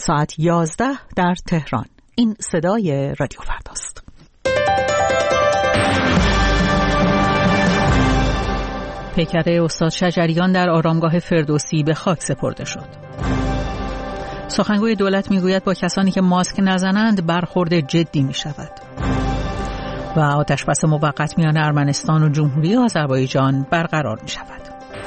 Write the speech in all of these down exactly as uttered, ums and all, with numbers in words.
ساعت یازده در تهران. این صدای رادیو فرداست. پیکر استاد شجریان در آرامگاه فردوسی به خاک سپرده شد. سخنگوی دولت میگوید با کسانی که ماسک نزنند برخورد جدی می شود. و آتشبس موقت میان ارمنستان و جمهوری آذربایجان برقرار می شود.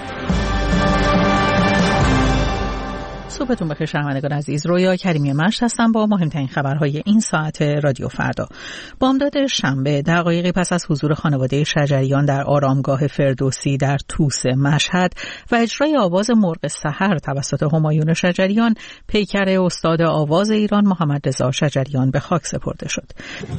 صبحتون بخیر شنوندگان عزیز. رویا کریمی مشت هستم با مهمترین خبرهای این ساعت رادیو فردا. بامداد شنبه دقایقی پس از حضور خانواده شجریان در آرامگاه فردوسی در طوس مشهد و اجرای آواز مرغ سحر توسط همایون شجریان، پیکر استاد آواز ایران محمد رضا شجریان به خاک سپرده شد.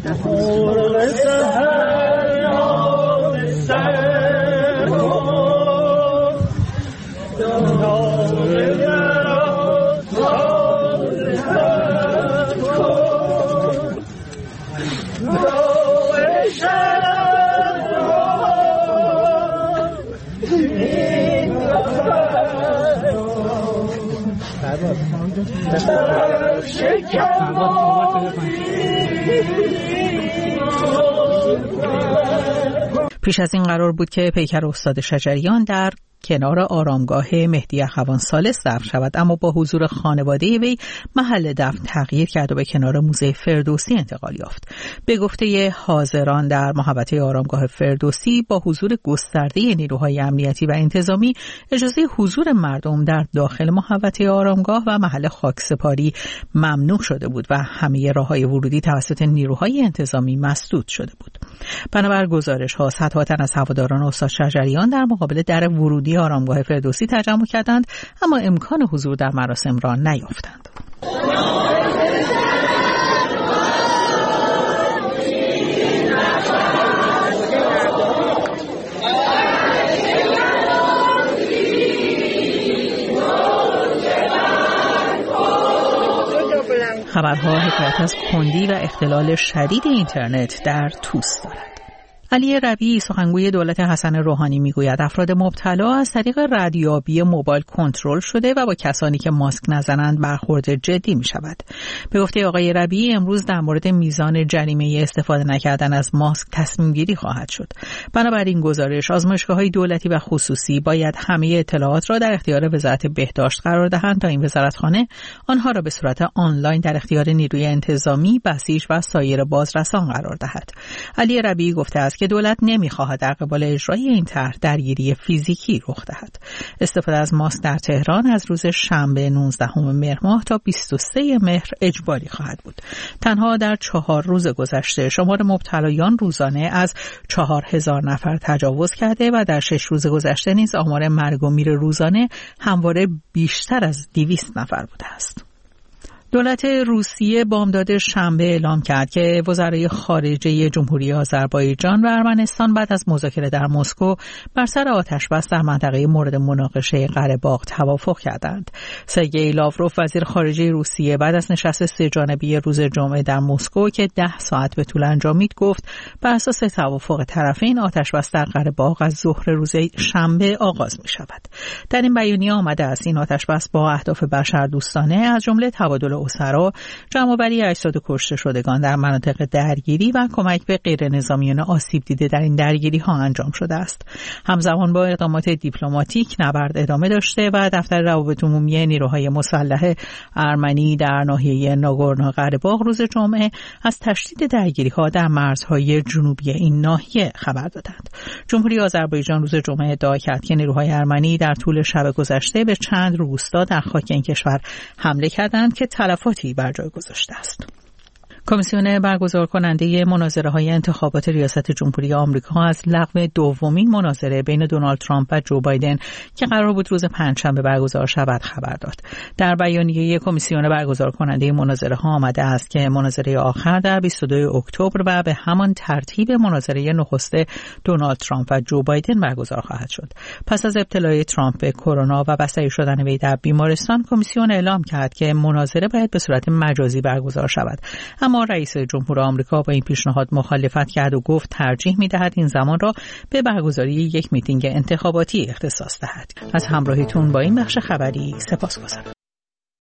پیش از این قرار بود که پیکر استاد شجریان در کنار آرامگاه مهدی اخوان ثالث دفن شود، اما با حضور خانواده وی محل دفن تغییر کرد و به کنار موزه فردوسی انتقال یافت. به گفته حاضران در محوطه آرامگاه فردوسی، با حضور گسترده نیروهای امنیتی و انتظامی اجازه حضور مردم در داخل محوطه آرامگاه و محل خاکسپاری ممنوع شده بود و همه راههای ورودی توسط نیروهای انتظامی مسدود شده بود. بنابر گزارش‌ها صدها تن از هواداران استاد شجریان در مقابل در ورودی آرامگاه فردوسی تجمع کردند، اما امکان حضور در مراسم را نیافتند. خبرها حکایت از کندی و اختلال شدید اینترنت در طوس دارد. علی ربیعی سخنگوی دولت حسن روحانی میگوید افراد مبتلا از طریق ردیابی موبایل کنترل شده و با کسانی که ماسک نزنند برخورد جدی می شود. به گفته آقای ربیعی امروز در مورد میزان جریمه استفاده نکردن از ماسک تصمیم گیری خواهد شد. بنابراین گزارش آزمایشگاه‌های دولتی و خصوصی باید همه اطلاعات را در اختیار وزارت بهداشت قرار دهند تا این وزارتخانه آنها را به صورت آنلاین در اختیار نیروی انتظامی، بسیج و سایر بازرسان قرار دهد. علی ربیعی گفته است که دولت نمی‌خواهد در قبال اجرای این طرح درگیری فیزیکی رخ دهد. استفاده از ماسک در تهران از روز شنبه نوزدهم مهر ماه تا بیست و سوم مهر اجباری خواهد بود. تنها در چهار روز گذشته شمار مبتلایان روزانه از چهار هزار نفر تجاوز کرده و در شش روز گذشته نیز آمار مرگ و میر روزانه همواره بیشتر از دویست نفر بوده است. دولت روسیه بامداد شنبه اعلام کرد که وزرای خارجه جمهوری آذربایجان و ارمنستان بعد از مذاکره در مسکو بر سر آتشبس در منطقه مورد مناقشه قره باغ توافق کردند. سرگئی لاوروف وزیر خارجه روسیه بعد از نشست سه جانبه روز جمعه در مسکو که ده ساعت به طول انجامید گفت بر اساس توافق طرفین آتشبس در قره باغ از ظهر روز شنبه آغاز می شود. در این بیانیه آمده است این آتشبس با اهداف بشردوستانه از جمله تبادل اسرا، جمع‌آوری اجساد کشته شدگان در مناطق درگیری و کمک به غیر نظامیان آسیب دیده در این درگیری ها انجام شده است. همزمان با اقدامات دیپلماتیک نبرد ادامه داشته و دفتر روابط عمومی نیروهای مسلح ارمنی در ناحیه ناگورنو قره‌باغ روز جمعه از تشدید درگیری ها در مرزهای جنوبی این ناحیه خبر دادند. جمهوری آذربایجان روز جمعه ادعا کرد که نیروهای ارمنی در طول شب گذشته به چند روستا در خاک این کشور حمله کردند که تلفاتی بر جای گذاشته است. کمیسیون برگزار کننده مناظره های انتخابات ریاست جمهوری آمریکا از لغو دومین مناظره بین دونالد ترامپ و جو بایدن که قرار بود روز پنجشنبه برگزار شود خبر داد. در بیانیه کمیسیون برگزار کننده مناظره ها آمده است که مناظره آخر در بیست و دو اکتبر و به همان ترتیب مناظره نخست دونالد ترامپ و جو بایدن برگزار خواهد شد. پس از ابتلای ترامپ به کرونا و بستری شدن وی در بیمارستان، کمیسیون اعلام کرد که مناظره باید به صورت مجازی برگزار شود. اما رئیس جمهور آمریکا با این پیشنهاد مخالفت کرد و گفت ترجیح می‌دهد این زمان را به برگزاری یک میتینگ انتخاباتی اختصاص دهد. از همراهیتون با این بخش خبری سپاسگزارم.